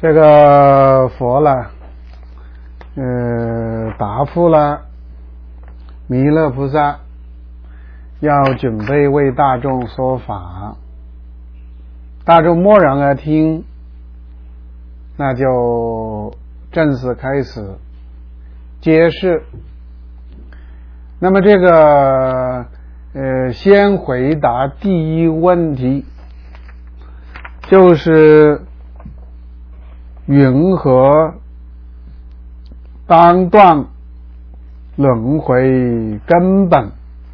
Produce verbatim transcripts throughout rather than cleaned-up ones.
这个佛了，呃，答复了弥勒菩萨要准备为大众说法，大众默然而听，那就正式开始揭示。那么这个呃，先回答第一问题，就是云何当断轮回根本？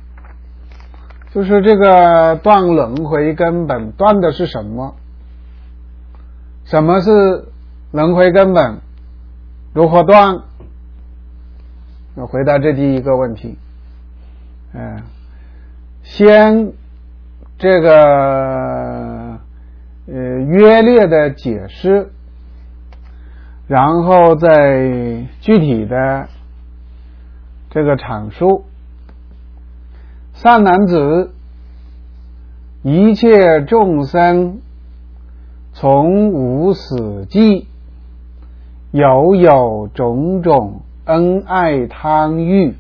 就是这个断轮回根本，断的是什么？什么是轮回根本？如何断？要回答这第一个问题。嗯，先这个呃约略的解释，然后再具体的这个阐述。善男子，一切众生从无始际，犹有种种恩爱贪欲，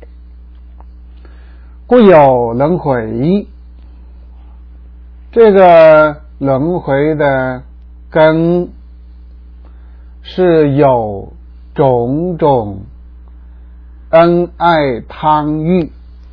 故有轮回。这个轮回的根是有种种恩爱贪欲。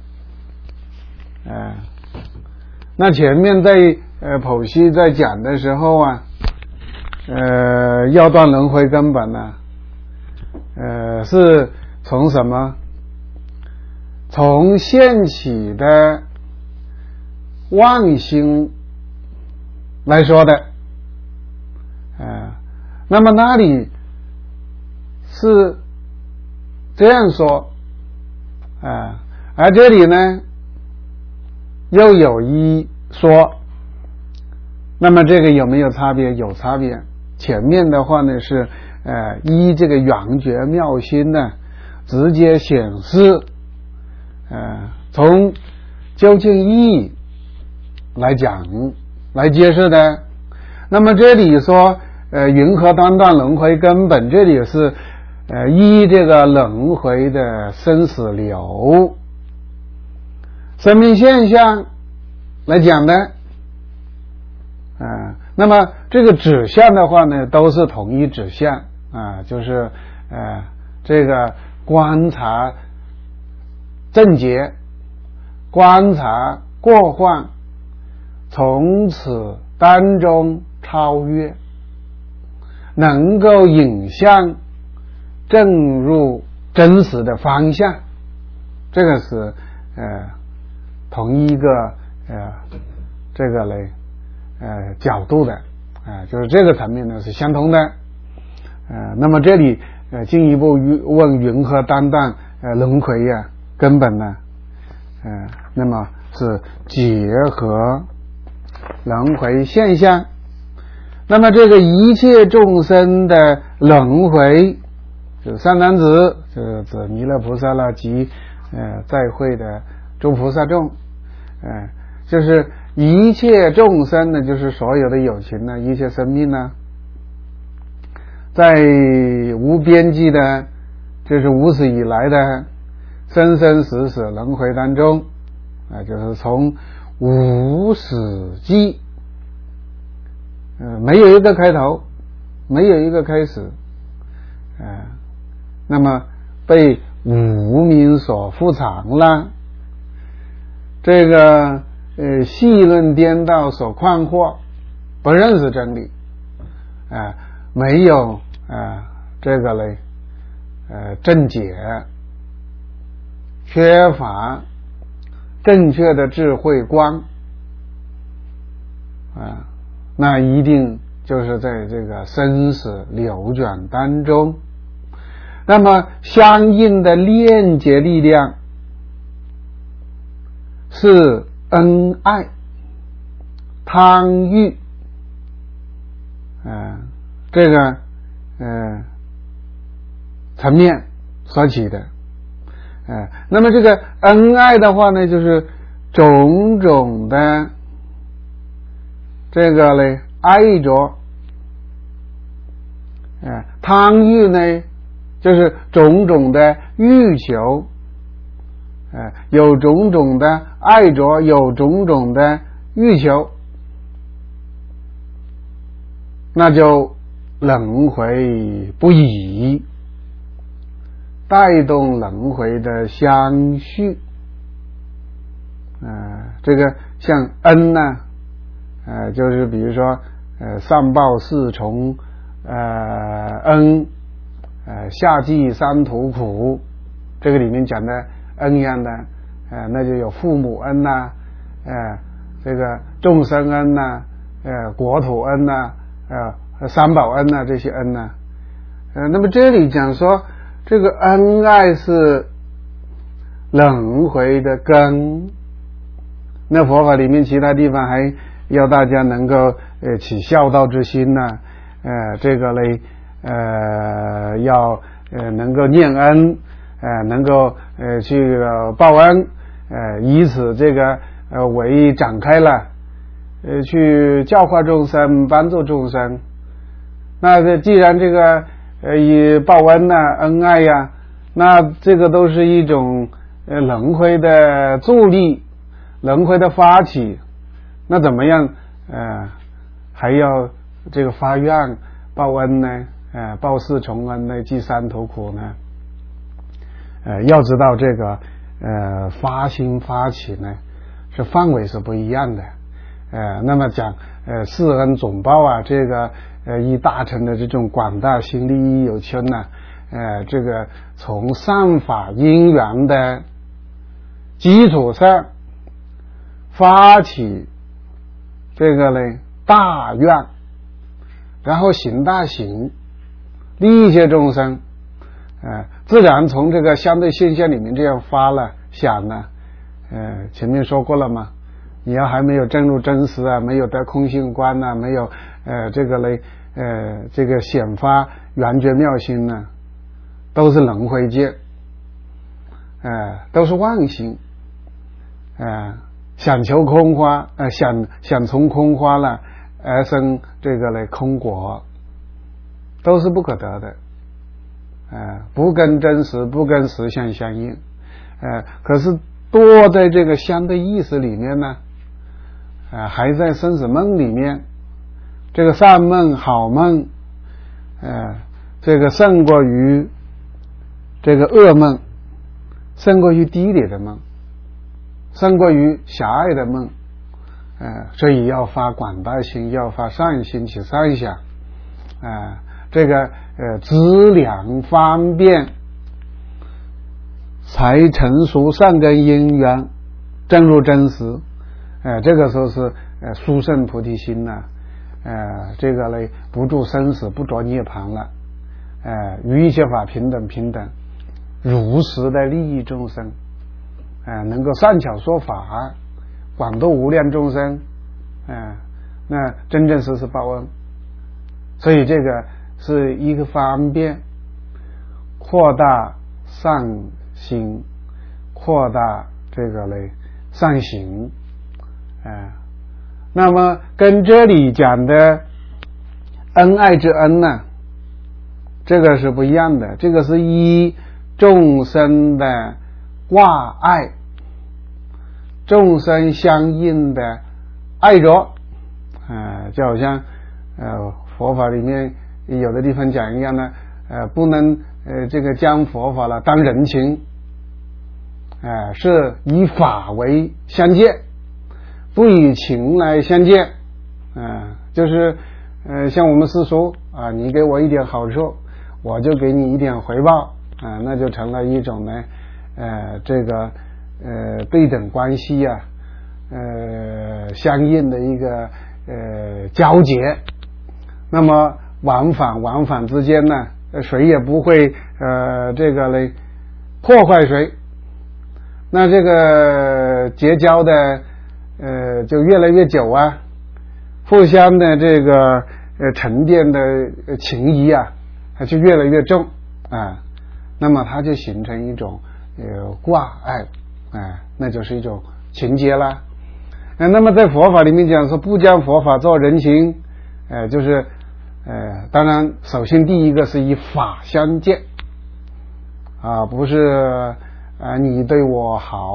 呃，那前面在呃剖析在讲的时候啊，呃，要断轮回根本呢，呃，是从什么？从现起的妄心来说的，呃，那么那里是这样说，啊、呃，而这里呢又有一说，那么这个有没有差别？有差别。前面的话呢是呃依这个圆觉妙心呢直接显示，呃从究竟意义来讲来揭示的。那么这里说呃云何当断轮回根本，这里是呃依这个轮回的生死流生命现象来讲的，啊、呃，那么这个指向的话呢，都是统一指向啊、呃，就是呃这个观察正觉，观察过患，从此当中超越，能够引向正入真实的方向，这个是呃同一个呃这个嘞呃角度的，呃就是这个层面呢是相同的。呃那么这里呃进一步问云何当断呃轮回呀、啊、根本呢？呃那么是结合轮回现象。那么这个一切众生的轮回，就是善男子，就是指弥勒菩萨了及呃在会的诸菩萨众，呃就是一切众生呢，就是所有的有情呢，一切生命呢，在无边际的，就是无始以来的生生死死轮回当中，啊、呃，就是从无始际，呃，没有一个开头，没有一个开始，呃，那么被无明所覆藏了，这个呃戏论颠倒所困惑，不认识真理，啊、呃，没有啊、呃、这个嘞呃正解，缺乏正确的智慧观，啊、呃，那一定就是在这个生死流转当中，那么相应的链接力量是恩爱贪欲，呃这个呃层面所起的，呃那么这个恩爱的话呢，就是种种的这个嘞爱着呃，贪欲呢，就是种种的欲求，呃，有种种的爱着，有种种的欲求，那就轮回不已，带动轮回的相续。呃，这个像恩呢，呃，就是比如说，呃，上报四重呃恩，呃下济三途苦，这个里面讲的恩样的，呃，那就有父母恩呐、呃，这个众生恩呐、呃，国土恩呐、呃，三宝恩呐、这些恩呐、呃，那么这里讲说，这个恩爱是轮回的根。那佛法里面其他地方还要大家能够呃起孝道之心呢、啊，呃，这个嘞，呃，要呃能够念恩，呃，能够呃去、呃、报恩，呃，以此这个呃为展开了，呃，去教化众生，帮助众生。那这既然这个呃以报恩呐、啊、恩爱呀、啊，那这个都是一种呃轮回的助力。轮回的发起，那怎么样？呃，还要这个发愿报恩呢？呃，报四重恩呢？济三途苦呢？呃，要知道这个呃发心发起呢，是范围是不一样的。呃，那么讲呃四恩总报啊，这个呃以大乘的这种广大心利益有情呢，呃，这个从善法因缘的基础上。发起这个呢大愿，然后行大行，利益一些众生，呃，自然从这个相对现象里面这样发了想呢，呃，前面说过了嘛，你要还没有证入真实啊，没有得空性观啊，没有呃这个呢呃这个显发圆觉妙心呢，都是轮回界，呃，都是妄心，呃。想求空花，呃，想想从空花了而生这个呢空果，都是不可得的，呃，不跟真实，不跟实相相应，呃，可是多在这个相对意识里面呢，呃，还在生死梦里面，这个善梦好梦，呃，这个胜过于这个噩梦，胜过于低劣的梦。胜过于狭隘的梦，呃，所以要发广大心，要发善心起善想，啊、呃，这个呃资粮方便，才成熟善根因缘，正入真实，呃，这个时候是呃殊胜菩提心呐、啊，呃，这个呢不住生死，不着涅槃了，呃，与一切法平等平等，如实的利益众生。呃，能够善巧说法，广度无量众生，呃，那真正实是报恩，所以这个是一个方便，扩大善心，扩大这个嘞善行，呃，那么跟这里讲的恩爱之恩呢，这个是不一样的，这个是依众生的挂爱，众生相应的爱着，呃，就好像呃佛法里面有的地方讲一样呢，呃，不能呃这个将佛法了当人情，呃，是以法为相见，不以情来相见，呃，就是呃像我们世俗啊，你给我一点好处，我就给你一点回报，啊、呃，那就成了一种呢。呃，这个呃对等关系呀、啊，呃相应的一个呃交结，那么往返往返之间呢，谁也不会呃这个嘞破坏谁，那这个结交的呃就越来越久啊，互相的这个呃沉淀的情谊啊，它就越来越重啊，那么它就形成一种。呃，挂爱，哎、呃，那就是一种情结啦。呃、那么在佛法里面讲说，不将佛法做人情，呃，就是呃，当然，首先第一个是以法相见，啊，不是呃你对我好，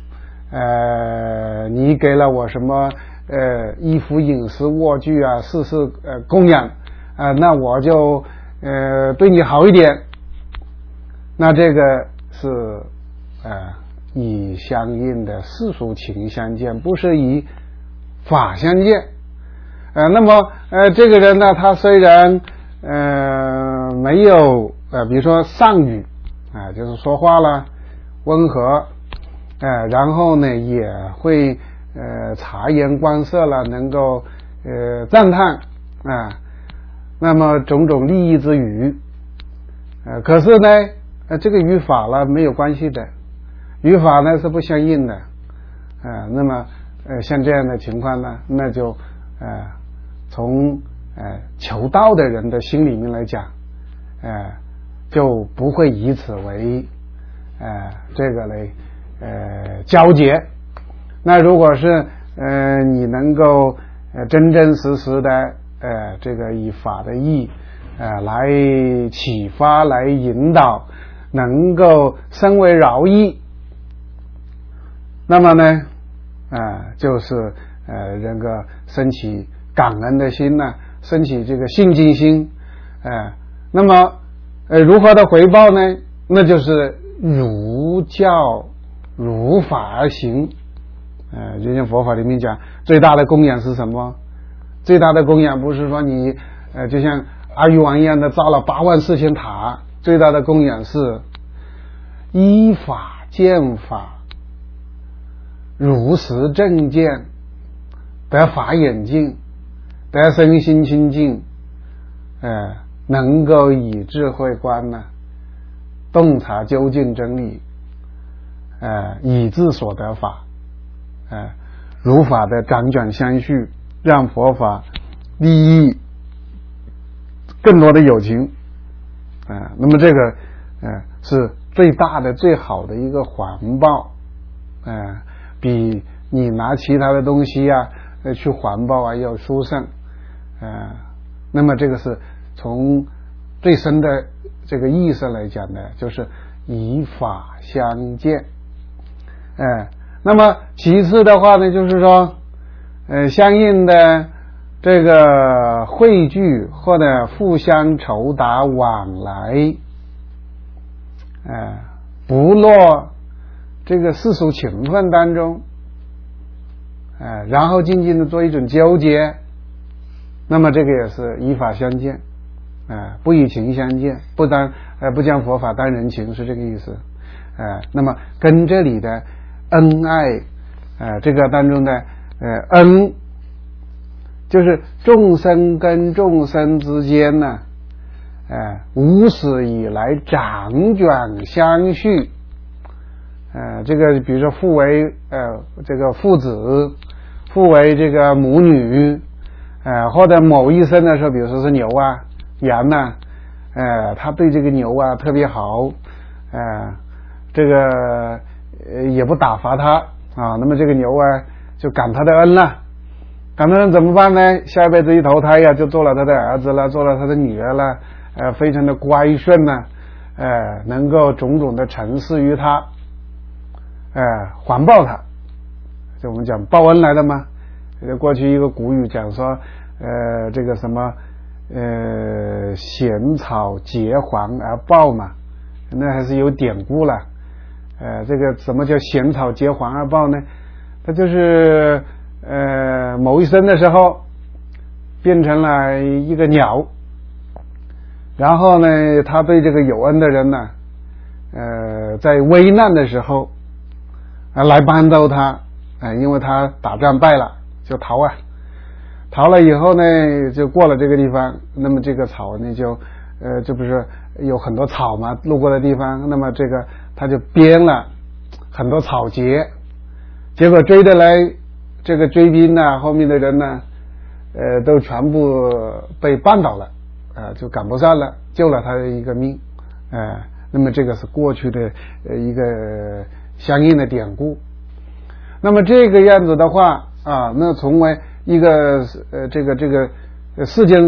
呃，你给了我什么呃衣服、饮食、卧具啊，事事呃供养，啊、呃，那我就呃对你好一点，那这个是呃以相应的世俗情相见，不是以法相见。呃，那么呃，这个人呢，他虽然呃没有呃，比如说善语啊、呃，就是说话了温和，呃，然后呢也会呃察言观色了，能够呃赞叹啊、呃，那么种种利益之语，呃，可是呢，呃，这个与法了没有关系的，与法呢是不相应的，呃，那么呃像这样的情况呢，那就呃。从呃求道的人的心里面来讲，呃就不会以此为呃这个来呃交结。那如果是呃你能够呃真真实实的呃这个以法的义呃来启发来引导，能够深为饶益，那么呢啊、呃、就是呃人个升起感恩的心呢，升起这个信敬心，呃，那么呃如何的回报呢？那就是如教如法而行。呃，就像佛法里面讲，最大的供养是什么？最大的供养不是说你呃就像阿育王一样的造了八万四千塔，最大的供养是依法见法，如实正见，得法眼净，得身心清净，呃，能够以智慧观呢，洞察究竟真理，呃，以智所得法，呃，如法的辗转相续，让佛法利益更多的有情，啊、呃，那么这个呃是最大的最好的一个环报，呃，比你拿其他的东西啊呃去环报啊要殊胜。呃，那么这个是从最深的这个意思来讲呢，就是以法相见。呃，那么其次的话呢，就是说，呃，相应的这个汇聚或者互相酬答往来，呃，不落这个世俗情分当中，呃，然后静静的做一种纠结。那么这个也是以法相见，呃，不以情相见，不当呃不将佛法当人情，是这个意思。呃，那么跟这里的恩爱，呃，这个当中的呃恩，就是众生跟众生之间呢，呃，无始以来辗转相续，呃，这个比如说父为呃这个父子，父为这个母女。呃，或者某一生的时候，比如说是牛啊、羊呐、啊，呃，他对这个牛啊特别好，呃，这个呃也不打发他啊，那么这个牛啊就感他的恩了，感他恩怎么办呢？下辈子一投胎呀，就做了他的儿子了，做了他的女儿了，呃，非常的乖顺呢，呃，能够种种的承事于他，呃，还报他，就我们讲报恩来的嘛。过去一个古语讲说，呃，这个什么，呃，咸草结黄而报嘛，那还是有典故了。呃，这个什么叫咸草结黄而报呢？它就是呃某一生的时候变成了一个鸟，然后呢，他对这个有恩的人呢，呃，在危难的时候啊来帮助他，呃，因为他打仗败了。就逃啊，逃了以后呢，就过了这个地方，那么这个草呢就，呃，这不是有很多草嘛，路过的地方，那么这个他就编了很多草结，结果追得来这个追兵呢，后面的人呢，呃，都全部被绊倒了，啊、呃，就赶不上了，救了他的一个命，呃，那么这个是过去的呃一个相应的典故。那么这个样子的话啊，那成为一个呃这个这个事件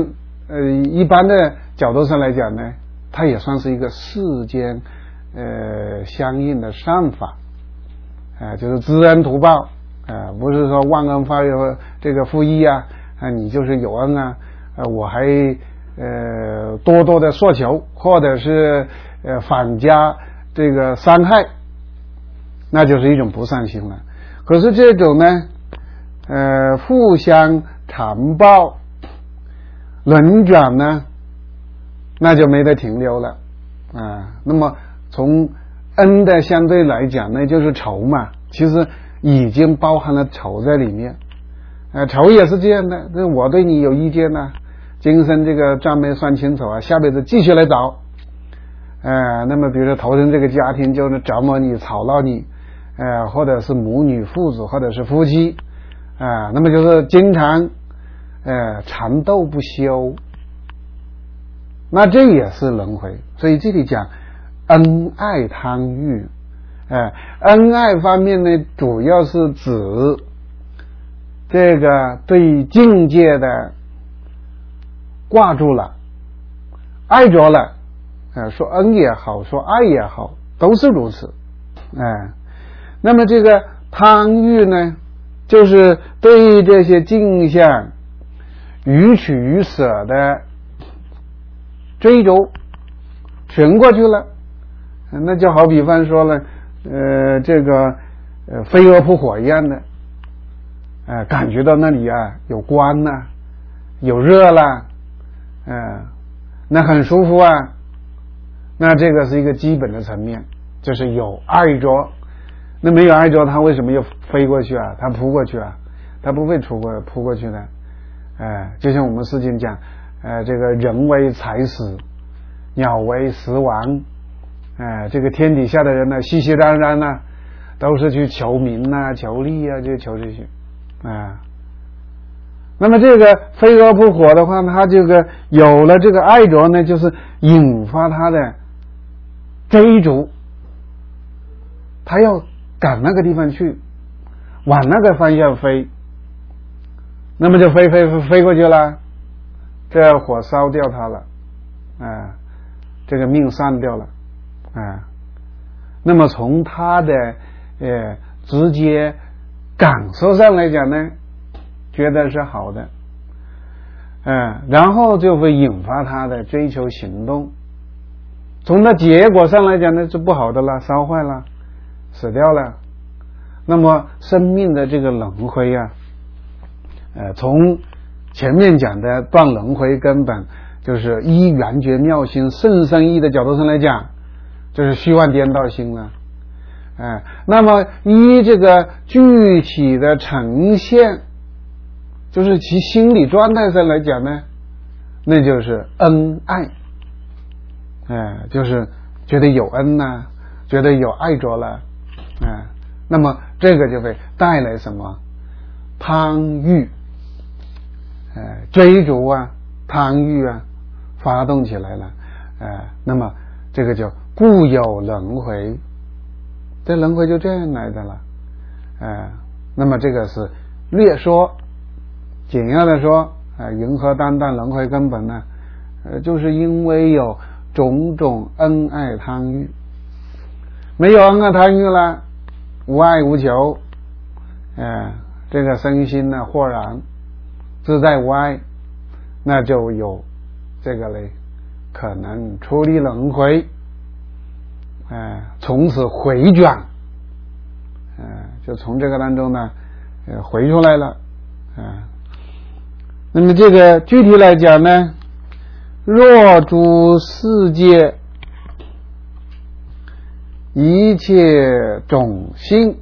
呃一般的角度上来讲呢，它也算是一个世间呃相应的善法，啊、呃，就是知恩图报，啊、呃，不是说忘恩负义这个负义啊，啊，你就是有恩啊，呃，我还呃多多的索求，或者是呃反加这个伤害，那就是一种不善心了。可是这种呢，呃，互相残暴、轮转呢，那就没得停留了啊。那么从恩的相对来讲呢，就是仇嘛，其实已经包含了仇在里面。呃，仇也是这样的，这我对你有意见呢、啊，今生这个账没算清楚啊，下辈子继续来找。呃，那么比如说投身这个家庭，就是折磨你、吵闹你，呃，或者是母女、父子，或者是夫妻，啊、呃，那么就是经常呃缠斗不休，那这也是轮回。所以这里讲恩爱贪欲，呃，恩爱方面呢，主要是指这个对境界的挂住了，爱着了，呃，说恩也好，说爱也好，都是如此，哎、呃，那么这个贪欲呢，就是对这些境象予取予舍的追逐，寻过去了，那就好比方说了，呃，这个呃飞蛾扑火一样的，呃，感觉到那里啊有光呐、啊，有热啦，嗯、呃，那很舒服啊。那这个是一个基本的层面，就是有爱着。那没有爱着，它为什么要飞过去啊？它扑过去啊？它不会扑过扑过去的。哎、呃，就像我们世经讲，呃，这个人为财死，鸟为食亡。哎、呃，这个天底下的人呢，熙熙攘攘呢，都是去求名啊、求利啊，就求这些。啊、呃，那么这个飞蛾扑火的话，它这个有了这个爱着呢，就是引发它的追逐，它要赶那个地方去，往那个方向飞，那么就飞飞飞飞过去了，这火烧掉它了，啊、呃，这个命散掉了，啊、呃，那么从它的呃直接感受上来讲呢，觉得是好的，嗯、呃，然后就会引发他的追求行动。从那结果上来讲呢，是不好的了，烧坏了，死掉了。那么生命的这个轮回啊，呃，从前面讲的断轮回根本，就是依圆觉妙心甚深义的角度上来讲，就是虚幻颠倒心了。哎、呃，那么依这个具体的呈现，就是其心理状态上来讲呢，那就是恩爱，哎、呃，就是觉得有恩呐、啊，觉得有爱着了，哎、呃，那么这个就会带来什么贪欲，哎、呃，追逐啊，贪欲啊，发动起来了，哎、呃，那么这个就故有轮回，这轮回就这样来的了，哎、呃，那么这个是略说。简要的说，啊，云何当断轮回根本呢？呃，就是因为有种种恩爱贪欲，没有恩爱贪欲了，无爱无求，呃，这个身心呢豁然自在无碍，那就有这个嘞，可能出离轮回，呃，从此回转，呃，就从这个当中呢，呃，回出来了，啊、呃。那么这个具体来讲呢，若诸世界一切种性，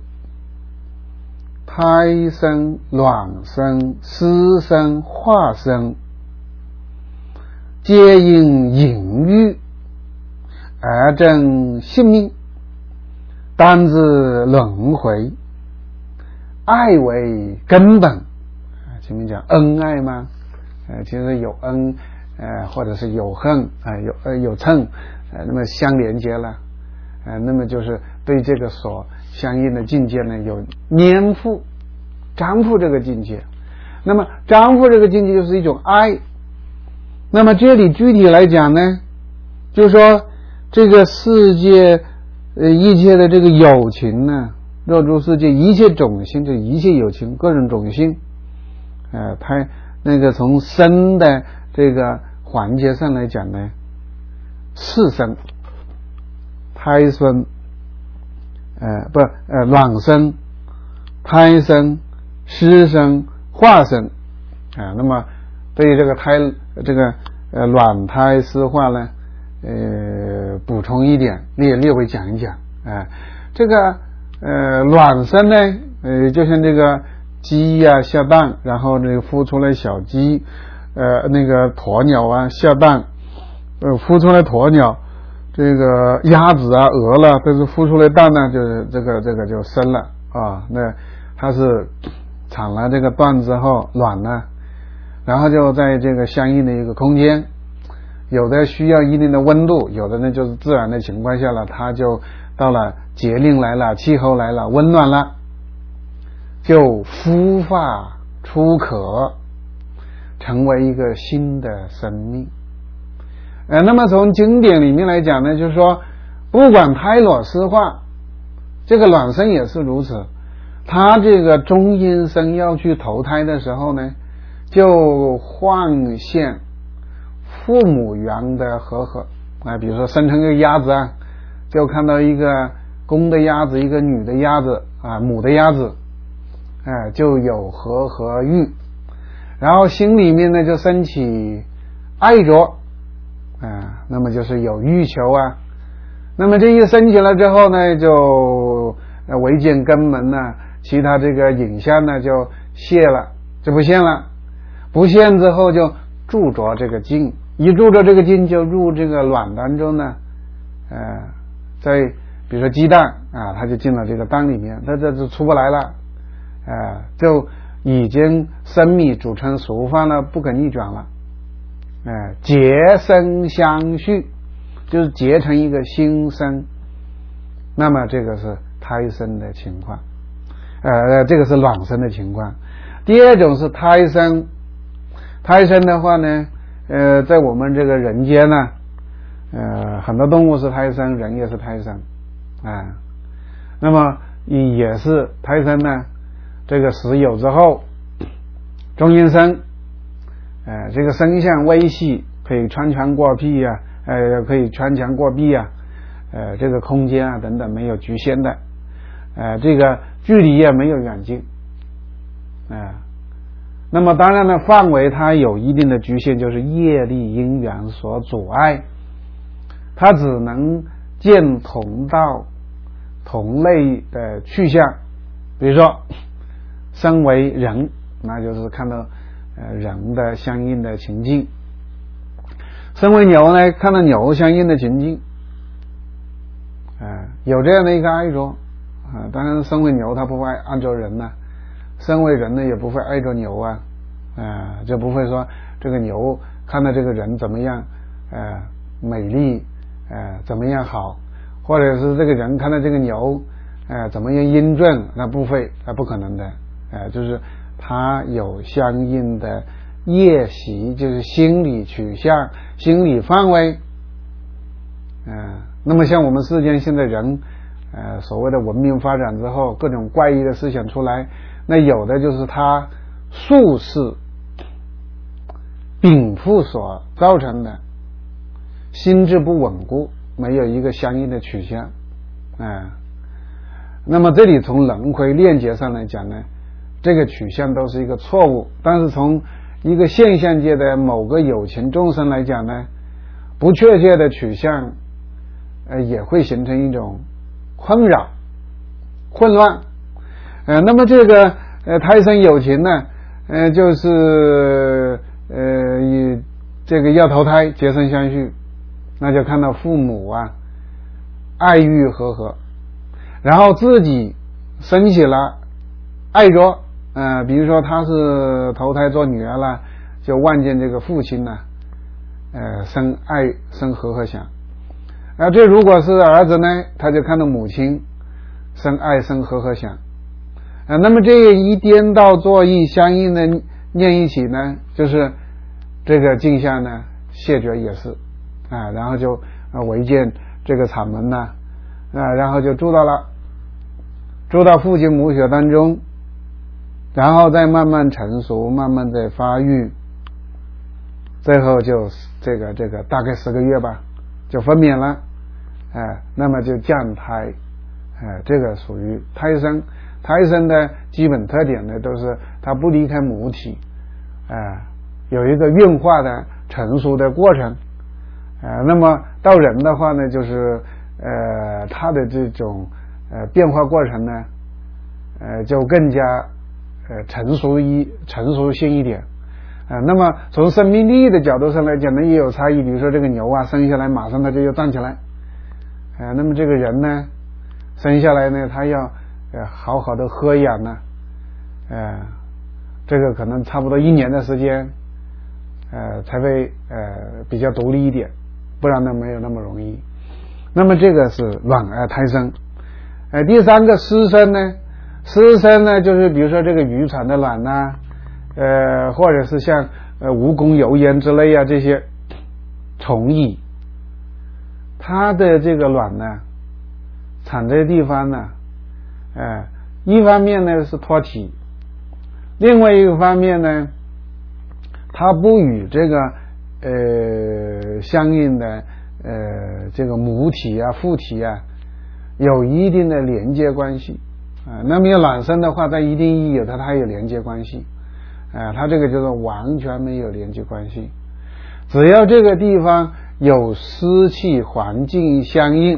胎生、卵生、湿生、化生，皆因淫欲而证性命，当自轮回，爱为根本。前面讲恩爱吗？呃，其实有恩，呃，或者是有恨啊、呃，有呃有称，呃，那么相连接了，呃，那么就是对这个所相应的境界呢，有粘附、粘附这个境界。那么粘附这个境界就是一种爱。 那么这里具体来讲呢，就是说这个世界呃一切的这个有情呢，若诸世界一切种性，这一切有情各种种性，呃，它那个从生的这个环节上来讲呢，四生、胎生，呃不呃卵生、胎生、湿生、化生啊、呃。那么对于这个胎这个呃卵胎湿化呢，呃补充一点，略略微讲一讲啊、呃。这个呃卵生呢，呃就像这个鸡呀、啊、下蛋，然后这个孵出来小鸡，呃那个鸵鸟啊下蛋，呃孵出来鸵鸟，这个鸭子啊鹅了，都是孵出来蛋呢，就是这个这个就生了啊。那它是产了这个蛋之后卵呢，然后就在这个相应的一个空间，有的需要一定的温度，有的呢就是自然的情况下了，它就到了节令来了，气候来了，温暖了，就孵化出壳，成为一个新的生命。呃，那么从经典里面来讲呢，就是说不管胎卵湿化，这个卵生也是如此，他这个中阴身要去投胎的时候呢，就幻现父母缘的和合啊，比如说生成一个鸭子啊，就看到一个公的鸭子，一个女的鸭子啊，母的鸭子，哎、呃，就有和合欲，然后心里面呢就升起爱着，啊、呃，那么就是有欲求啊，那么这一升起来之后呢，就呃违见根门呢，其他这个影像呢就泄了，就不现了，不现之后就住着这个境，一住着这个境就入这个卵当中呢，呃，在比如说鸡蛋啊，它就进了这个蛋里面，它这就出不来了，呃，就已经生米煮成熟饭了，不可逆转了，呃，结生相续，就是结成一个新生，那么这个是胎生的情况，呃，这个是卵生的情况。第二种是胎生，胎生的话呢，呃，在我们这个人间呢，呃，很多动物是胎生，人也是胎生，啊、呃，那么也是胎生呢，这个时有之后，中阴身，呃，这个身相微细，可以穿墙过壁呀、啊，呃，可以穿墙过壁呀、啊，呃，这个空间啊等等没有局限的，呃，这个距离也没有远近，啊、呃，那么当然呢，范围它有一定的局限，就是业力因缘所阻碍，它只能见同道同类的去向，比如说身为人，那就是看到呃人的相应的情境，身为牛呢，看到牛相应的情境，啊、呃，有这样的一个爱着啊，当然身为牛它不会按照人呢、啊，身为人呢也不会爱着牛啊，啊、呃，就不会说这个牛看到这个人怎么样，呃，美丽，呃，怎么样好，或者是这个人看到这个牛，呃，怎么样英俊，那不会，那不可能的，呃，就是他有相应的业习，就是心理取向、心理范围，嗯、呃，那么像我们世间现在人，呃，所谓的文明发展之后，各种怪异的思想出来，那有的就是他术士禀赋所造成的，心智不稳固，没有一个相应的取向，啊、呃，那么这里从轮回链接上来讲呢，这个取向都是一个错误，但是从一个现象界的某个有情众生来讲呢，不确切的取向，呃，也会形成一种困扰、混乱，呃，那么这个呃胎生有情呢，呃，就是呃以这个要投胎结生相续，那就看到父母啊爱欲和合，然后自己生起了爱着，呃，比如说他是投胎做女儿了，就望见这个父亲呢，呃，生爱生和合想，而这如果是儿子呢，他就看到母亲生爱生和合想，呃，那么这一颠倒作意相应的念一起呢，就是这个镜像呢谢绝也是啊，然后就啊围建这个场门呢啊，然后就住到了，住到父亲母血当中，然后再慢慢成熟，慢慢的发育，最后就这个这个大概十个月吧，就分娩了，哎、呃，那么就降胎，哎、呃，这个属于胎生。胎生的基本特点呢，都是它不离开母体，哎、呃，有一个运化的成熟的过程，呃，那么到人的话呢，就是呃，它的这种呃变化过程呢，呃，就更加呃成熟一成熟性一点。啊、呃，那么从生命力的角度上来讲呢，也有差异。比如说这个牛啊，生下来马上它就要站起来，啊、呃，那么这个人呢，生下来呢，他要呃好好的喝养呢，呃，这个可能差不多一年的时间，呃，才会呃比较独立一点，不然呢没有那么容易。那么这个是卵呃胎生，呃，第三个湿生呢，湿生呢就是比如说这个渔船的卵呐、啊。呃，或者是像呃蜈蚣、油烟之类啊这些虫蚁，它的这个卵呢，产在地方呢，呃，一方面呢是脱体，另外一个方面呢，它不与这个呃相应的呃这个母体啊、父体啊有一定的连接关系啊、呃。那么要卵生的话，在一定意义有它它有连接关系。啊、呃，它这个就是完全没有连接关系，只要这个地方有湿气环境相应，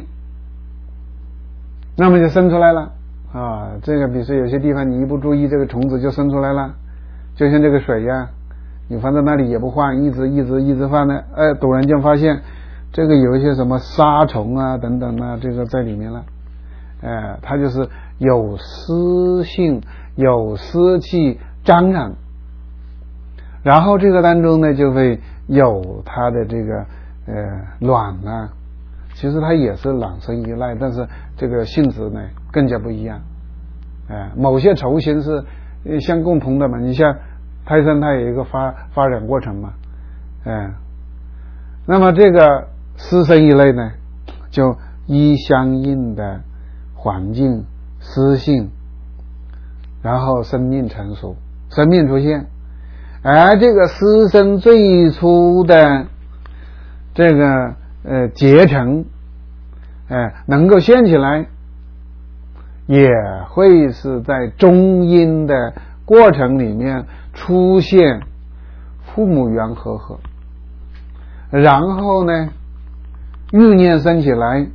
那么就生出来了啊。这个比如说有些地方你一不注意，这个虫子就生出来了，就像这个水呀、啊，你放在那里也不换，一直一直一直放呢，哎，突然间发现这个有一些什么沙虫啊等等啊，这个在里面了，哎、呃，它就是有湿性、有湿气沾染。然后这个当中呢，就会有它的这个呃卵啊，其实它也是卵生一类，但是这个性质呢更加不一样。呃，某些雏形是相共同的嘛，你像胎生它有一个发发展过程嘛，嗯、呃，那么这个湿生一类呢，就依相应的环境湿性，然后生命成熟，生命出现。而这个湿生最初的这个呃结成，呃能够现起来，也会是在中阴的过程里面出现父母缘和合，然后呢欲念生起来，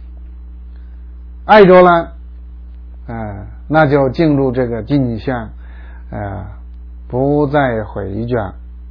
爱着了，呃那就进入这个镜像，呃不再回转，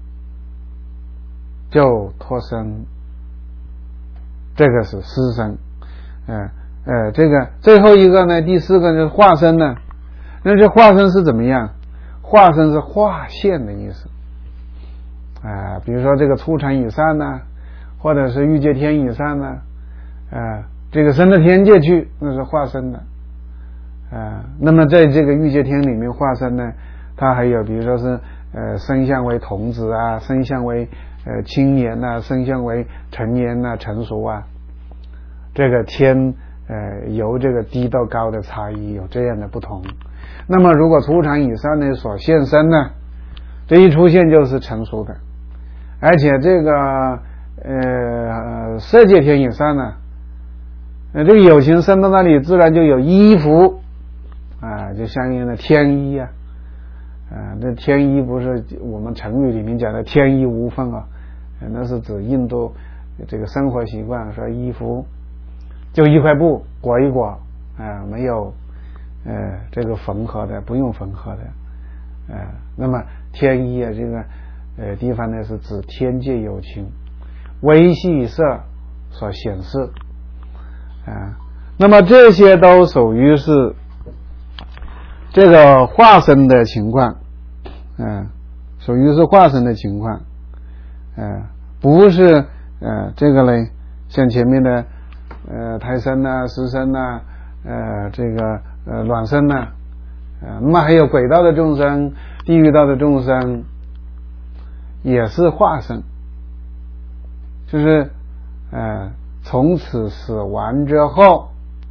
就脱生，这个是湿生。呃呃，这个最后一个呢，第四个是化生呢。那这化生是怎么样？化生是化现的意思。啊、呃，比如说这个初禅以上呢，或者是欲界天以上呢，啊、呃，这个升到天界去，那是化生的。啊、呃，那么在这个欲界天里面化生呢，它还有比如说是呃生相为童子啊，生相为呃青年呐、啊，生相为成年呐、啊、成熟啊，这个天呃由这个低到高的差异有这样的不同。那么如果初禅以上呢所现身呢，这一出现就是成熟的，而且这个呃色界天以上呢，呃这个有情生到那里自然就有衣服啊、呃，就相应的天衣啊。啊，这天衣不是我们成语里面讲的天衣无缝啊，那是指印度这个生活习惯，说衣服就一块布裹一裹啊，没有呃这个缝合的，不用缝合的，呃，那么天衣啊这个呃地方呢是指天界有情微细色所显示啊，那么这些都属于是这个化生的情况，嗯、呃，属于是化生的情况，呃，不是呃这个嘞，像前面的呃胎生呐、湿生呐、呃这个呃卵生呐、呃，那么还有轨道的众生、地狱道的众生，也是化生， 就是呃从此死亡之后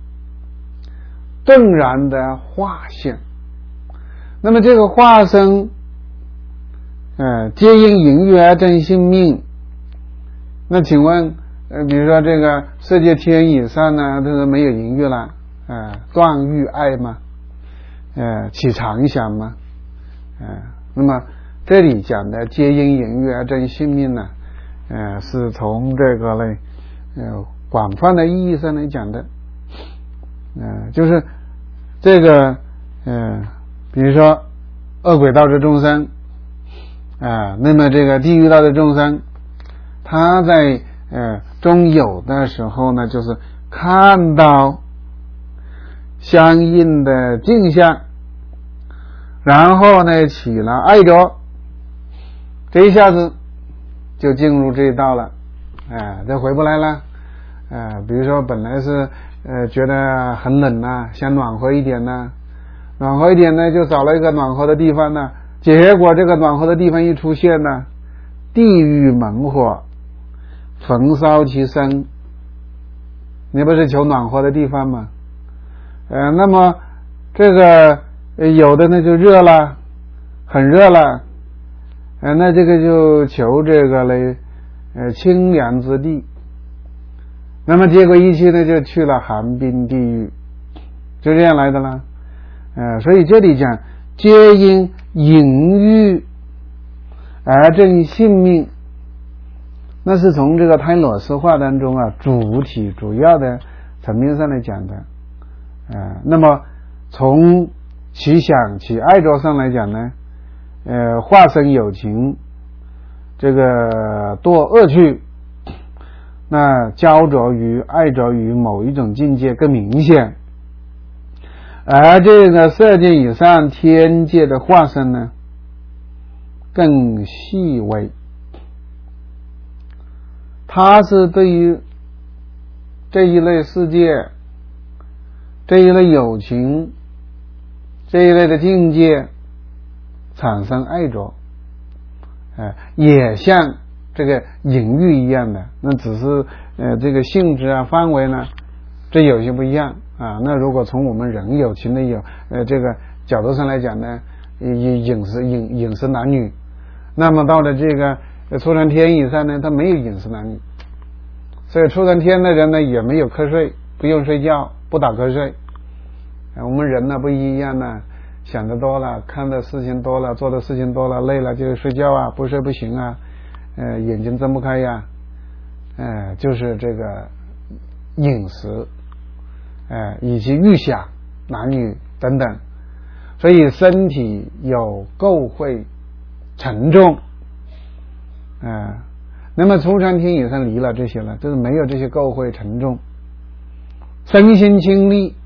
顿然的化现。那么这个化身呃皆因淫欲而正性命，那请问呃比如说这个色界天以上呢，它是没有淫欲了，呃断欲爱吗？呃起常想吗？呃那么这里讲的皆因淫欲而正性命呢，呃是从这个呢呃广泛的意义上来讲的，呃就是这个呃比如说恶鬼道的众生啊、呃，那么这个地狱道的众生，他在呃中有的时候呢，就是看到相应的镜像，然后呢起了爱着，这一下子就进入这一道了，哎、呃，这回不来了。呃，比如说本来是呃觉得很冷呐、啊，想暖和一点呐、啊，暖和一点呢，就找了一个暖和的地方呢，结果这个暖和的地方一出现呢，地狱猛火焚烧其身，你不是求暖和的地方吗？呃，那么这个、呃、有的呢就热了，很热了，呃，那这个就求这个嘞，呃，清凉之地。那么结果一去呢，就去了寒冰地狱，就这样来的了。呃，所以这里讲皆因淫欲而正性命，那是从这个胎裸诗话当中啊主体主要的层面上来讲的。呃，那么从其想其爱着上来讲呢，呃，化身有情，这个堕恶趣，那焦着于爱着于某一种境界更明显，而这个色界以上天界的化身呢更细微，它是对于这一类世界，这一类有情，这一类的境界产生爱着，呃，也像这个隐喻一样的，那只是呃这个性质啊范围呢这有些不一样啊。那如果从我们人有情的有呃这个角度上来讲呢，饮饮食饮饮食男女，那么到了这个出生天以上呢，他没有饮食男女，所以出生天的人呢也没有瞌睡，不用睡觉，不打瞌睡。我们人呢不一样呢，想的多了，看的事情多了，做的事情多了，累了就睡觉啊，不睡不行啊，呃眼睛睁不开呀，呃就是这个饮食，呃以及预想男女等等，所以身体有垢秽沉重，呃那么出生天以上离了这些了，就是没有这些垢秽沉重，身心清丽，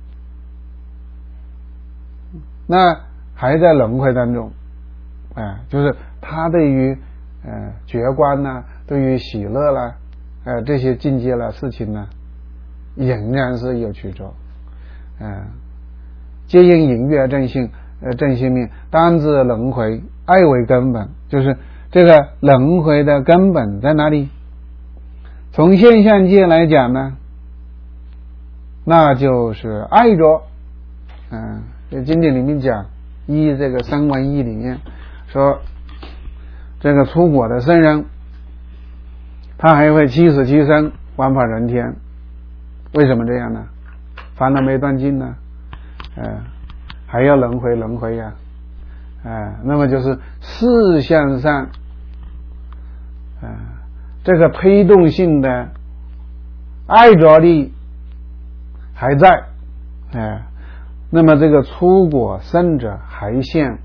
那还在轮回当中，哎、呃，就是他对于呃觉观呢，对于喜乐啦，呃这些境界啦事情呢，仍然是有取着，呃，皆因淫欲而正性，呃正性命，单自轮回，爱为根本，就是这个轮回的根本在哪里？从现象界来讲呢，那就是爱着，嗯、呃。在经典里面讲，依这个三文义里面说，这个出果的圣人，他还会七死七生，往返人天。为什么这样呢？烦恼没断尽呢，呃，还要轮回轮回呀、啊，呃，那么就是事项上，呃，这个推动性的爱着力还在，哎、呃。那么这个出果圣者还现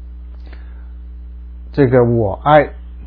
这个我爱，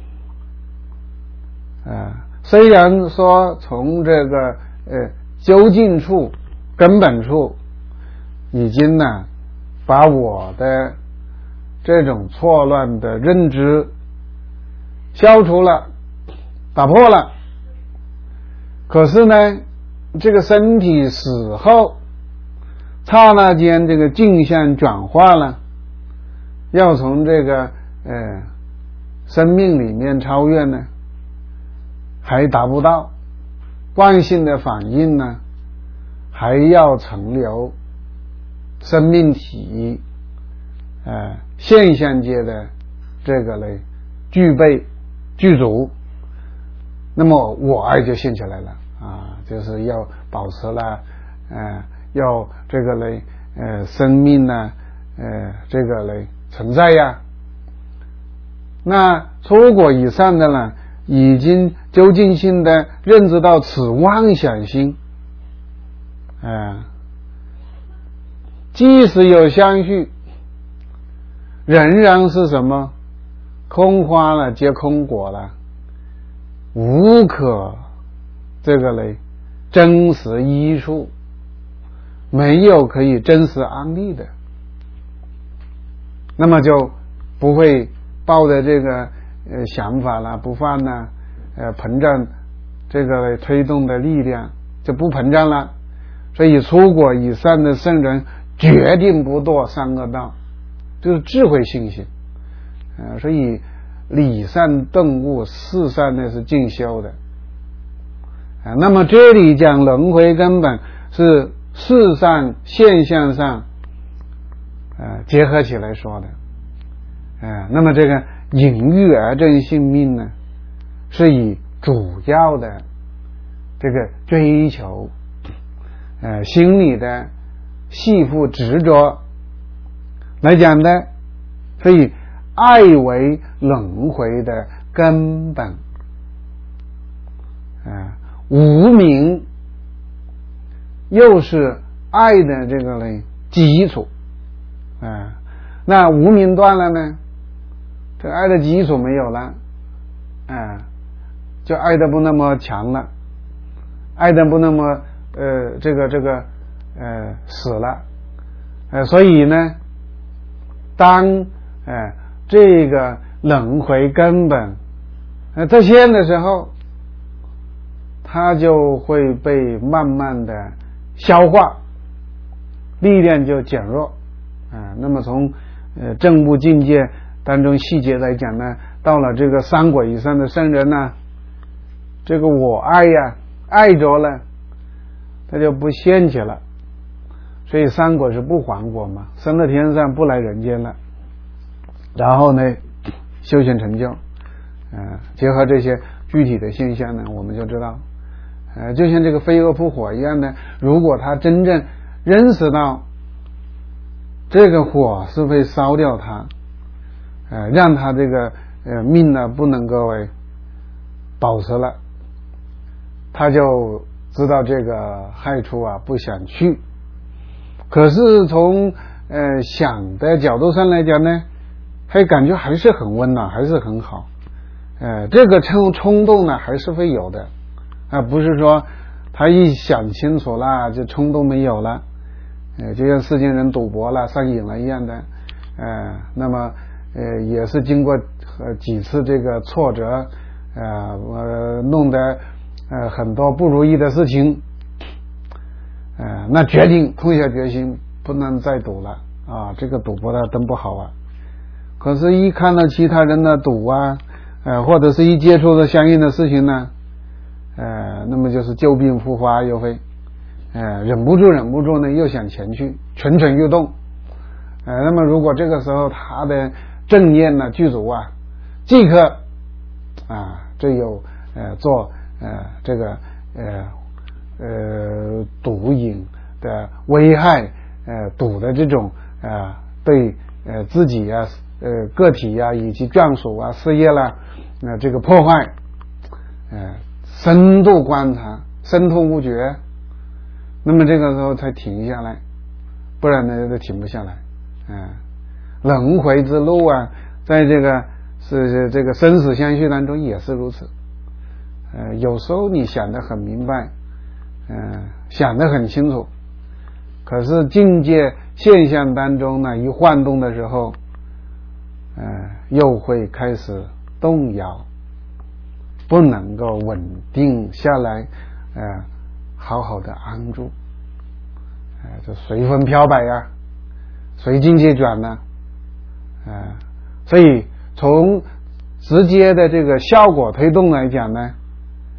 呃，虽然说从这个呃究竟处根本处已经呢把我的这种错乱的认知消除了，打破了，可是呢这个身体死后刹那间这个镜像转化了，要从这个呃生命里面超越呢， 还达不到，惯性的反应呢还要存留生命体呃现象界的这个呢具备具足，那么我爱就现起来了啊，就是要保持了呃要这个呢呃生命呢呃这个呢存在呀。那出果以上的呢，已经究竟性的认知到此妄想心，呃即使有相续，仍然是什么空花了皆空果了，无可这个嘞真实依处，没有可以真实安立的，那么就不会抱着这个呃想法啦，不放呢呃膨胀这个推动的力量就不膨胀了。所以出果以上的圣人决定不堕三恶道，就是智慧信心。呃所以理上顿悟，事上呢是进修的啊。那么这里讲轮回根本是事上现象上呃结合起来说的。呃那么这个隐喻而正性命呢，是以主要的这个追求呃心理的系缚执着来讲的，所以爱为轮回的根本，呃无明又是爱的这个呢基础啊、呃。那无明断了呢，这爱的基础没有了啊、呃，就爱的不那么强了，爱的不那么呃这个这个呃死了呃所以呢，当呃这个轮回根本呃出现的时候，它就会被慢慢的消化，力量就减弱啊、呃。那么从呃正悟境界当中细节来讲呢，到了这个三果以上的圣人呢，这个我爱呀爱着了，他就不现起了。所以三果是不还果嘛，升到天上不来人间了，然后呢修行成就呃结合这些具体的现象呢，我们就知道呃就像这个飞蛾扑火一样的，如果他真正认识到这个火是会烧掉他呃让他这个呃命呢不能够为保持了，他就知道这个害处啊不想去。可是从呃想的角度上来讲呢，还感觉还是很温暖，还是很好呃这个冲冲动呢还是会有的啊、呃，不是说他一想清楚了就冲动没有了呃就像世间人赌博了上瘾了一样的呃那么呃也是经过呃几次这个挫折呃呃弄得呃很多不如意的事情呃那决定痛下决心不能再赌了啊，这个赌博的真不好啊。可是一看到其他人的赌啊呃或者是一接触的相应的事情呢呃那么就是旧病复发，又会呃忍不住忍不住呢又想前去，蠢蠢欲动呃那么如果这个时候他的正念呢具足啊，即刻啊这有呃做呃这个呃呃毒瘾的危害呃赌的这种呃对呃自己啊呃个体啊以及眷属啊事业啦呃这个破坏呃深度观察，深痛悟觉，那么这个时候才停下来，不然呢就停不下来嗯、呃、轮回之路啊，在这个是这个生死相续当中也是如此呃有时候你想得很明白呃想得很清楚，可是境界现象当中呢一晃动的时候呃又会开始动摇，不能够稳定下来呃好好的安住呃就随风飘摆呀、啊、随境界转呢、啊、呃所以从直接的这个效果推动来讲呢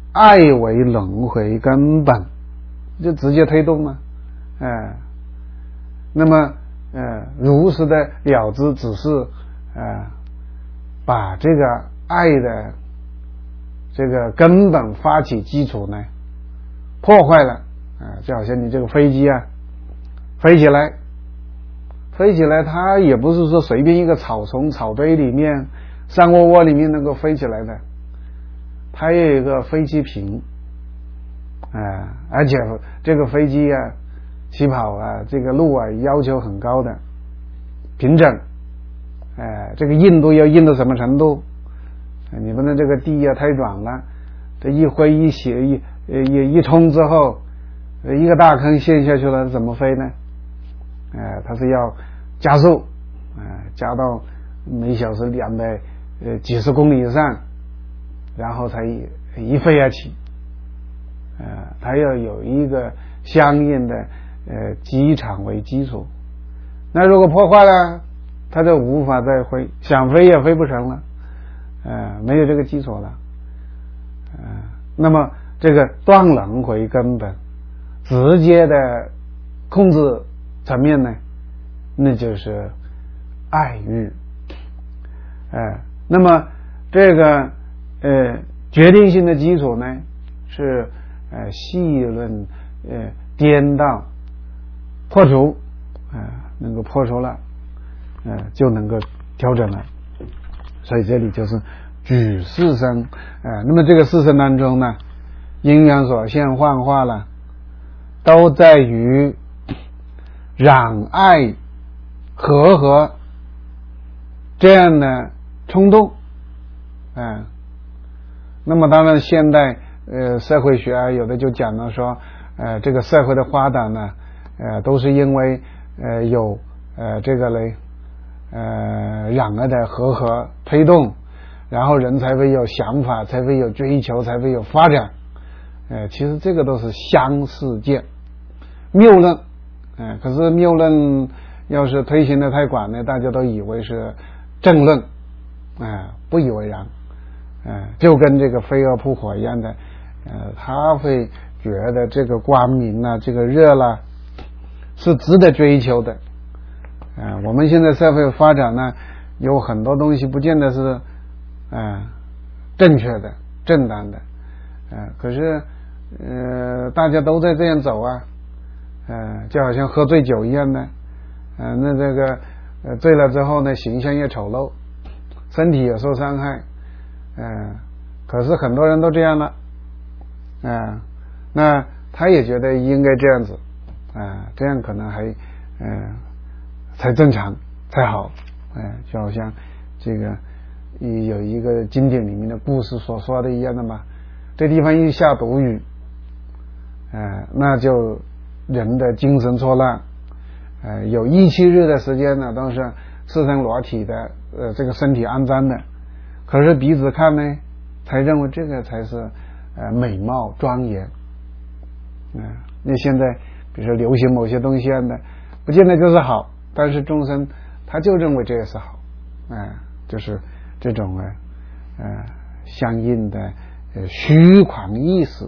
爱为轮回根本，就直接推动了，哎、呃，那么呃，如实的了知，只是呃，把这个爱的这个根本发起基础呢破坏了，啊、呃，就好像你这个飞机啊，飞起来，飞起来，它也不是说随便一个草丛、草堆里面、山窝窝里面能够飞起来的，它也有一个飞机坪，啊、呃，而且这个飞机啊，起跑啊，这个路啊要求很高的，平整，哎、呃，这个硬度要硬到什么程度？你不能这个地啊太软了，这一挥一斜一一一冲之后，一个大坑陷下去了，怎么飞呢？哎、呃，它是要加速，啊、呃，加到每小时两百呃几十公里以上，然后才一一飞而起，呃，它要有一个相应的呃机场为基础。那如果破坏了，它就无法再飞，想飞也飞不成了，呃，没有这个基础了，呃，那么这个断轮回根本直接的控制层面呢，那就是爱欲，呃，那么这个呃决定性的基础呢是呃细论呃颠倒破除，呃能够破除了，呃就能够调整了。所以这里就是举四生，呃那么这个四生当中呢，因缘所现幻化了，都在于染爱和合这样的冲动，嗯、呃，那么当然现代呃社会学啊，有的就讲了说，呃这个社会的发展呢，呃都是因为呃有呃这个嘞呃染爱的和合推动，然后人才会有想法，才会有追求，才会有发展，呃其实这个都是相似见谬论，呃可是谬论要是推行的太广呢，大家都以为是正论，啊、呃，不以为然，呃，就跟这个飞蛾扑火一样的，呃，他会觉得这个光明啊，这个热啦，是值得追求的，呃，我们现在社会发展呢，有很多东西不见得是，呃，正确的、正当的，呃，可是，呃，大家都在这样走啊，呃，就好像喝醉酒一样的，呃，那这个呃醉了之后呢，形象也丑陋，身体也受伤害，呃，可是很多人都这样了，啊、呃，那他也觉得应该这样子，啊、呃，这样可能还呃才正常才好，哎、呃，就好像这个有一个经典里面的故事所说的一样的嘛，这地方一下毒雨，呃，那就人的精神错乱，呃，有一七日的时间呢，都是赤身裸体的，呃，这个身体肮脏的，可是鼻子看呢，才认为这个才是呃美貌庄严，嗯、呃，那现在比如说流行某些东西啊的，不见得就是好，但是众生他就认为这也是好，啊、呃，就是这种啊呃相应的呃虚狂意识，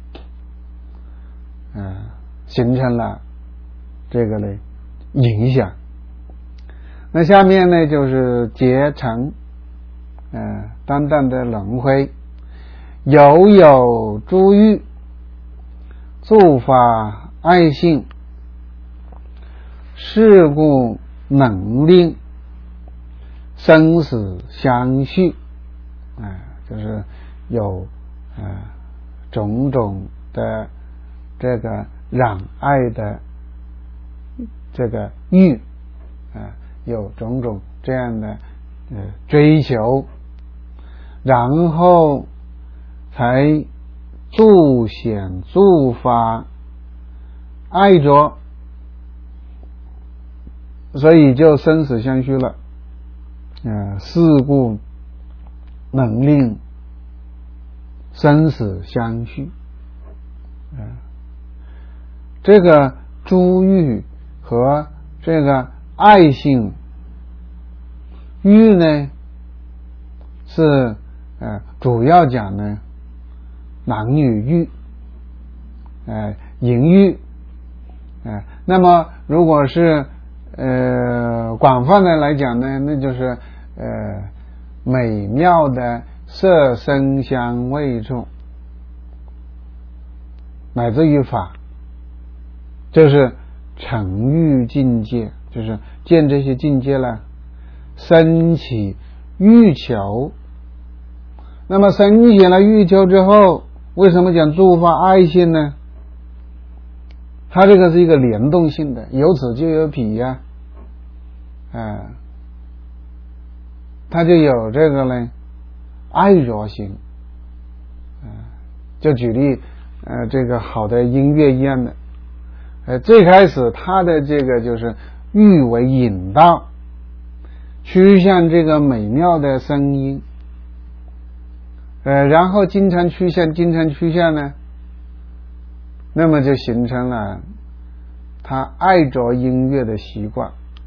嗯、呃，形成了这个呢影响。那下面呢就是结成呃单单的轮回，有有诸欲，诸法爱性，是故能令生死相续，啊、呃，就是有呃种种的这个染爱的这个欲，啊、呃，有种种这样的呃追求，然后才助显助发爱着，所以就生死相续了。呃，是故能令生死相续。呃，这个诸欲和这个爱性欲呢，是呃主要讲呢， 男女欲，呃，淫欲，呃，那么如果是呃广泛的来讲呢，那就是呃美妙的色声香味触，乃至于法，就是成欲境界，就是见这些境界了，升起欲求。那么升起了欲求之后，为什么讲诸法爱性呢？它这个是一个联动性的，有此就有彼呀、啊，啊，它就有这个呢爱着性，啊，就举例呃这个好的音乐一样的，呃最开始它的这个就是欲为引导，趋向这个美妙的声音，呃然后经常趋向经常趋向呢，那么就形成了他爱着音乐的习惯。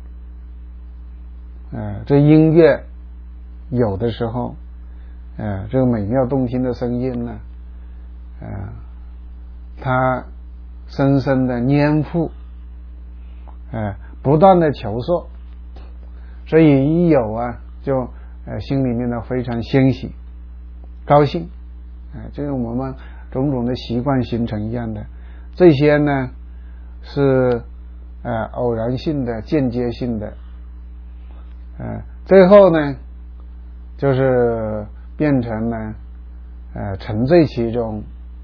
呃这音乐有的时候呃这个美妙动听的声音呢，呃他深深的黏附，呃不断的求索，所以一有啊就呃心里面呢非常欣喜高兴，呃这是我们种种的习惯形成一样的。这些呢是呃偶然性的间接性的，呃最后呢就是变成了呃沉醉其中，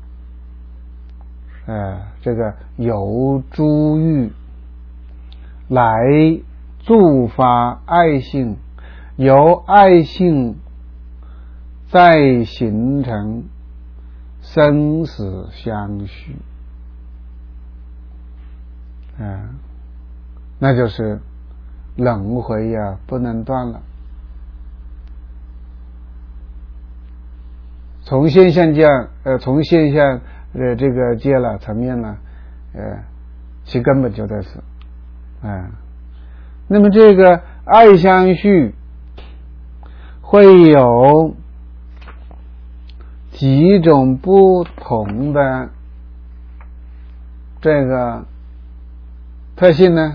呃这个由诸欲来助发爱性，由爱性再形成生死相续，啊、呃，那就是轮回呀、啊，不能断了。从现象讲，呃，从现象呃这个界了层面呢，呃，其根本就在此，啊、呃，那么这个爱相续会有几种不同的这个特性呢？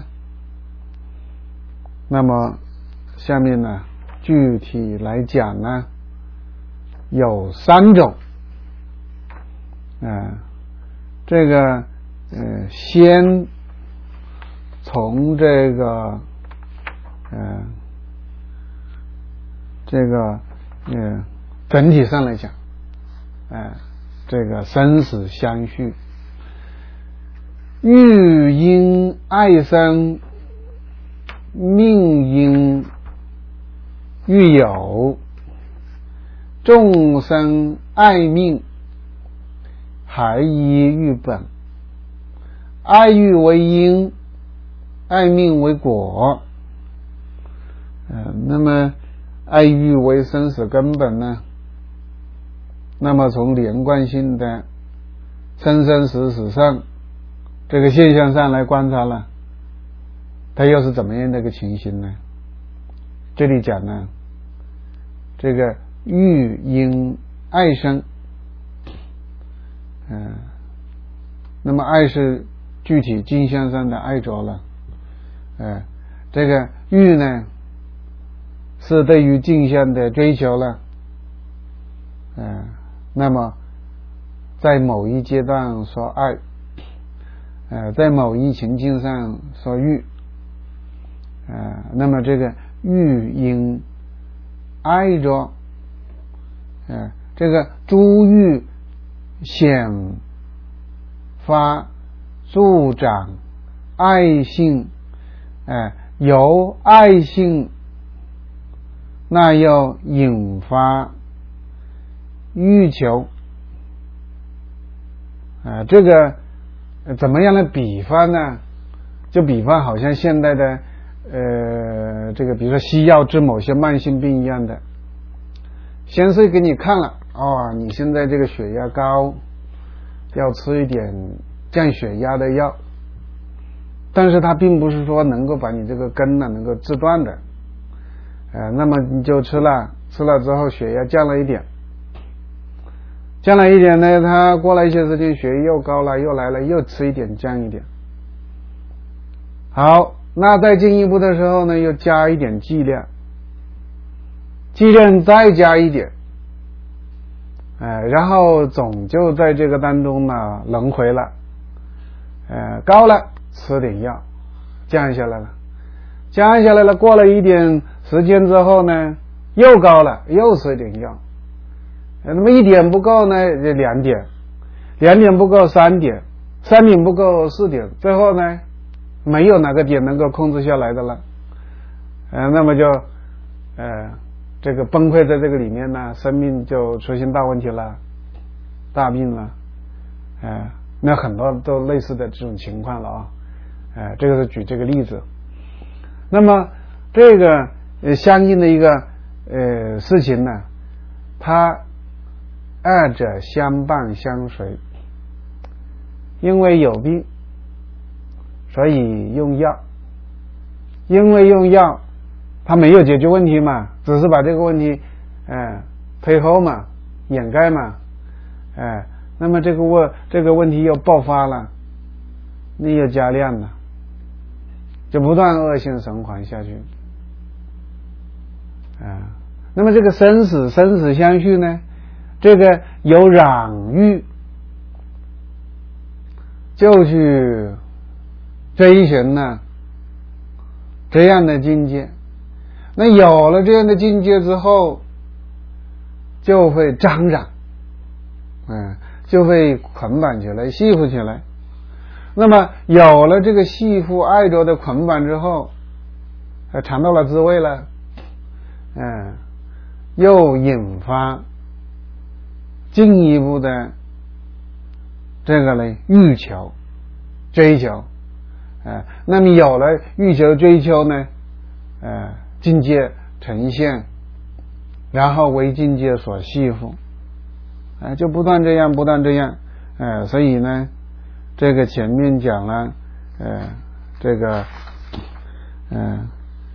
那么下面呢具体来讲呢有三种，呃这个呃先从这个呃这个呃整体上来讲，呃这个生死相续，欲因爱生，命因欲有，众生爱命，还依欲本，爱欲为因，爱命为果。呃，那么爱欲为生死根本呢？那么从连贯性的生生死死上这个现象上来观察了，它又是怎么样的一个情形呢？这里讲呢，这个欲因爱生，嗯、呃，那么爱是具体镜像上的爱着了，呃，这个欲呢是对于镜像的追求了，嗯、呃，那么在某一阶段说爱，呃，在某一情境上说欲，呃，那么这个欲因爱着，呃，这个诸欲显发助长爱性，呃，由爱性那又引发欲求，啊、呃，这个怎么样的比方呢？就比方好像现代的呃，这个比如说西药治某些慢性病一样的，先是给你看了，哦，你现在这个血压高，要吃一点降血压的药，但是它并不是说能够把你这个根呢能够治断的，呃，那么你就吃了，吃了之后血压降了一点， 降了一点呢，他过了一些时间血又高了，又来了，又吃一点降一点。好，那再进一步的时候呢，又加一点剂量，剂量再加一点，哎，然后总就在这个当中呢轮回了，呃，高了吃点药，降下来了，降下来了，过了一点时间之后呢，又高了，又吃点药，那么一点不够呢，就两点，两点不够三点，三点不够四点，最后呢，没有哪个点能够控制下来的了，呃，那么就呃这个崩溃在这个里面呢，生命就出现大问题了，大病了，呃，那很多都类似的这种情况了啊，呃，这个是举这个例子。那么这个呃相应的一个呃事情呢，它二者相伴相随，因为有病，所以用药，因为用药，它没有解决问题嘛，只是把这个问题，呃，推后嘛，掩盖嘛，哎、呃，那么这个问这个问题又爆发了，那又加量了，就不断恶性循环下去，啊、呃，那么这个生死生死相续呢，这个有染欲，就去追寻呢这样的境界。那有了这样的境界之后，就会张染，嗯，就会捆绑起来，系缚起来。那么有了这个系缚爱着的捆绑之后，尝到了滋味了，嗯，又引发进一步的这个呢欲求追求，呃，那么有了欲求追求呢，呃，境界呈现，然后为境界所系缚，呃，就不断这样不断这样，呃，所以呢，这个前面讲了，呃，这个，嗯、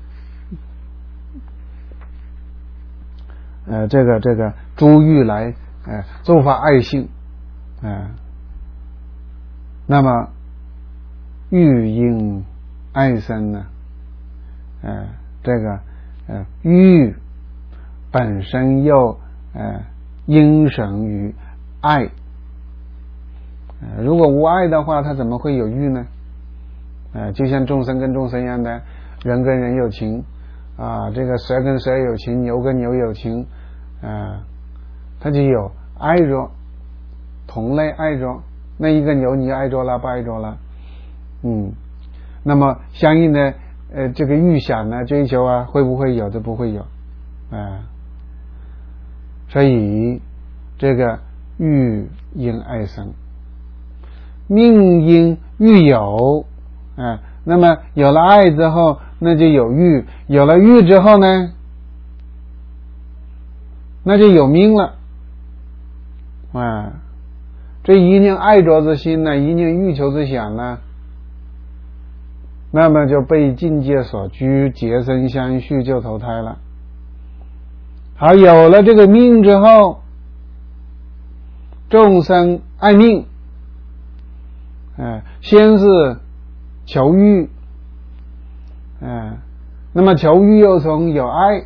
呃，呃，这个这个诸欲来，呃，触发爱性，呃，那么欲因爱生呢，呃，这个呃欲本身又呃因生于爱，呃，如果无爱的话，它怎么会有欲呢？呃，就像众生跟众生一样的，人跟人有情啊，这个蛇跟蛇有情，牛跟牛有情，呃，它就有爱着，同类爱着，那一个牛你爱着了不爱着了，嗯，那么相应的呃这个欲想呢追求啊会不会有？这不会有，啊、呃，所以这个欲因爱生，命因欲有，啊、呃，那么有了爱之后，那就有欲，有了欲之后呢，那就有命了，啊、呃，这一念爱着之心呢，一念欲求之想呢，那么就被境界所拘，结生相续，就投胎了。好，有了这个命之后，众生爱命，呃、先是求欲，呃、那么求欲又从有爱，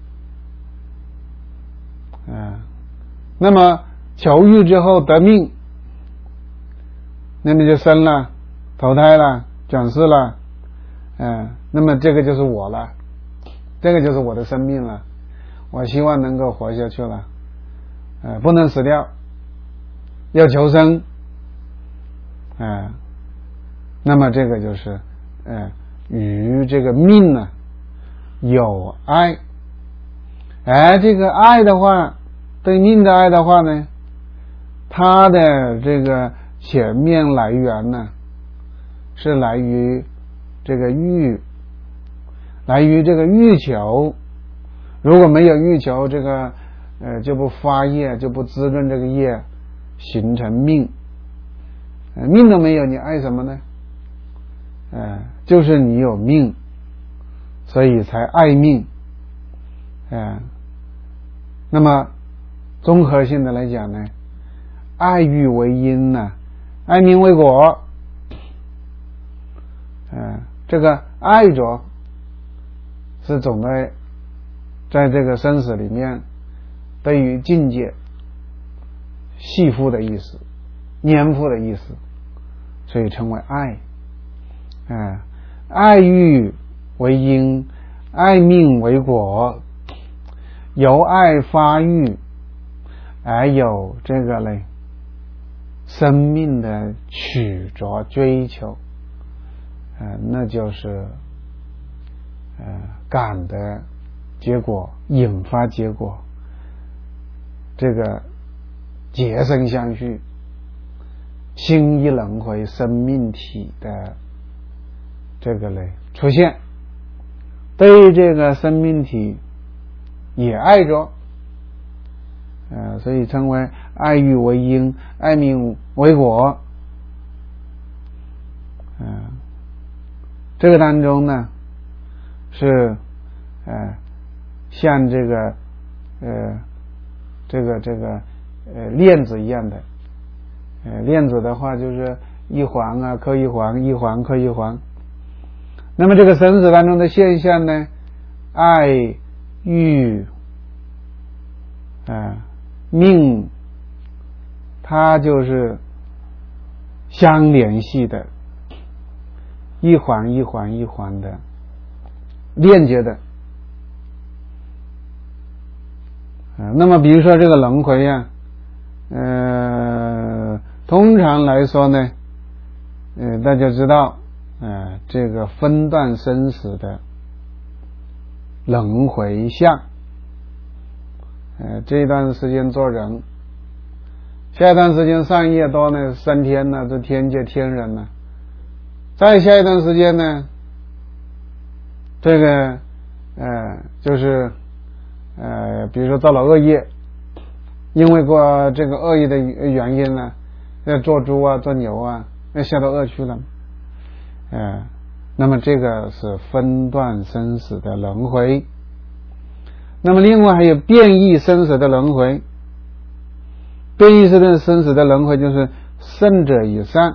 呃、那么求欲之后得命，那么就生了，投胎了，转世了，呃、那么这个就是我了，这个就是我的生命了，我希望能够活下去了，呃、不能死掉，要求生，呃、那么这个就是呃与这个命呢有爱，哎，这个爱的话，对命的爱的话呢，它的这个前面来源呢是来于这个欲，来于这个欲求，如果没有欲求，这个呃就不发业，就不滋润这个业，形成命，呃、命都没有，你爱什么呢？呃就是你有命，所以才爱命，呃那么综合性的来讲呢， 爱欲为因呢、啊，爱命为果。嗯、呃，这个爱着是总的在这个生死里面对于境界系缚的意思，粘附的意思，所以称为爱。嗯、呃，爱欲为因，爱命为果，由爱发育而有这个嘞生命的曲折追求，呃，那就是呃感的结果，引发结果，这个结生相续，新一轮回生命体的这个嘞出现，对这个生命体也爱着，呃，所以称为爱欲为因，爱命为果。嗯、呃，这个当中呢，是呃像这个呃这个这个呃链子一样的，呃链子的话就是一环啊扣一环，一环扣一环。那么这个生死当中的现象呢，爱欲啊、呃、命，它就是相联系的，一环一环一环的链接的。呃、那么比如说这个轮回啊，呃通常来说呢，呃大家知道呃这个分段生死的轮回相，呃这一段时间做人，下一段时间上业多呢，升天呢，这天界天人呢，再下一段时间呢，这个呃就是呃比如说造了恶业，因为过这个恶业的原因呢，要做猪啊做牛啊，那下到恶趣了，呃那么这个是分段生死的轮回。那么另外还有变异生死的轮回，变异生死的轮回就是圣者以上，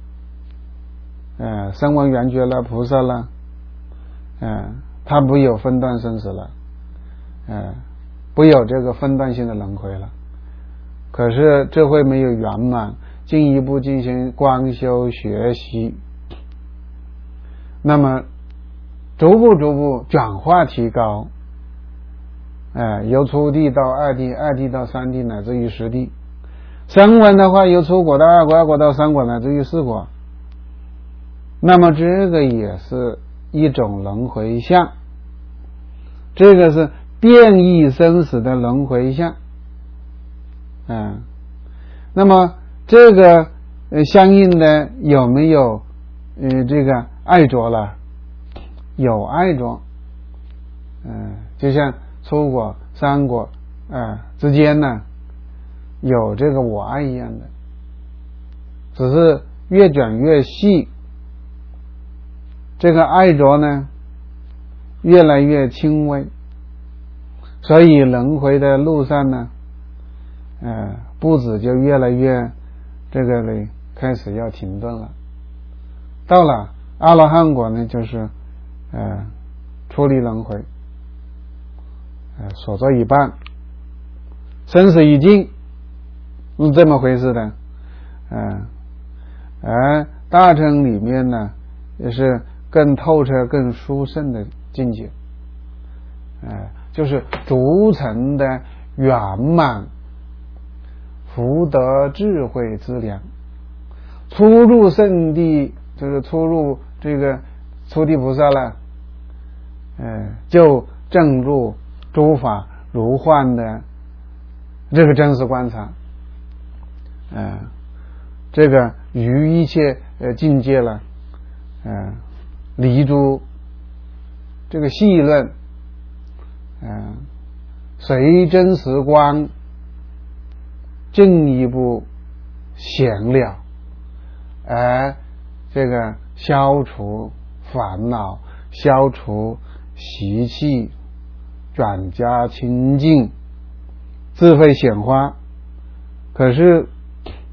呃声闻缘觉了菩萨了，呃他不有分段生死了，呃不有这个分段性的轮回了，可是这会没有圆满，进一步进行观修学习，那么逐步逐步转化提高，呃由初地到二地，二地到三地，乃至于十地。声闻的话由初果到二果，二果到三果，乃至于四果。那么这个也是一种轮回相，这个是变异生死的轮回相。嗯，那么这个呃相应的有没有呃这个爱着了？有爱着，嗯、呃，就像初果三果呃之间呢有这个我爱一样的，只是越卷越细，这个爱着呢越来越轻微，所以轮回的路上呢呃步子就越来越这个呢开始要停顿了。到了阿罗汉果呢，就是呃出离轮回，呃所作一半，生死已尽，是这么回事的。嗯、呃，而大乘里面呢也是更透彻更殊胜的境界，呃就是逐层的圆满福德智慧之良。初入圣地就是初入这个初地菩萨了，呃就证入诸法如幻的这个真实观察，呃这个于一切呃境界了，呃离诸这个细论，呃随真实观进一步显了，而这个消除烦恼，消除习气，转加清净，智慧显化。可是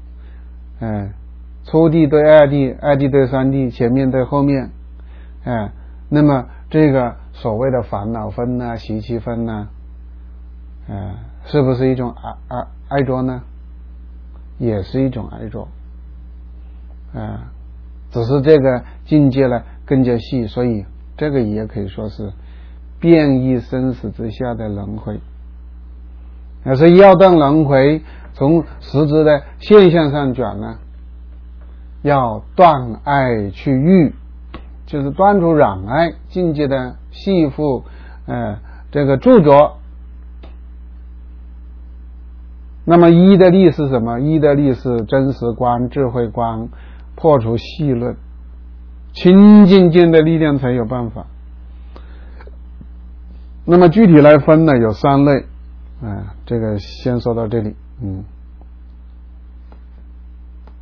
哎，初地对二地，二地对三地，前面对后面，哎，那么这个所谓的烦恼分呐、习气分呐，哎，是不是一种爱爱爱着呢？也是一种爱着，啊，只是这个境界呢更加细，所以这个也可以说是变异生死之下的轮回。但是要断轮回，从实质的现象上讲呢，要断爱去欲，就是断除染爱境界的系缚，呃，这个著着。那么一的力是什么？一的力是真实观、智慧观，破除细论，清净见的力量才有办法。那么具体来分呢，有三类，啊、呃，这个先说到这里，嗯。